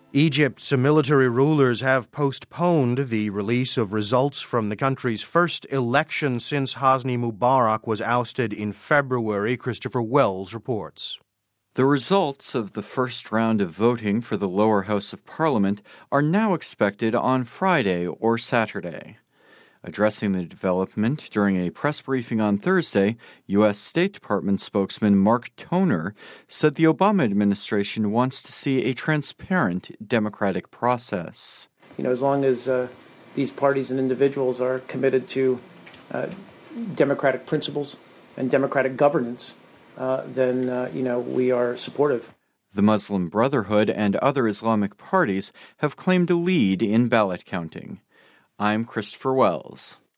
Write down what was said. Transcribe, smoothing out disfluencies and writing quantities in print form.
Egypt's military rulers have postponed the release of results from the country's first election since Hosni Mubarak was ousted in February, Christopher Wells reports. The results of the first round of voting for the lower house of parliament are now expected on Friday or Saturday. Addressing the development during a press briefing on Thursday, U.S. State Department spokesman Mark Toner said the Obama administration wants to see a transparent democratic process. As long as these parties and individuals are committed to democratic principles and democratic governance, then we are supportive. The Muslim Brotherhood and other Islamic parties have claimed a lead in ballot counting. I'm Christopher Wells.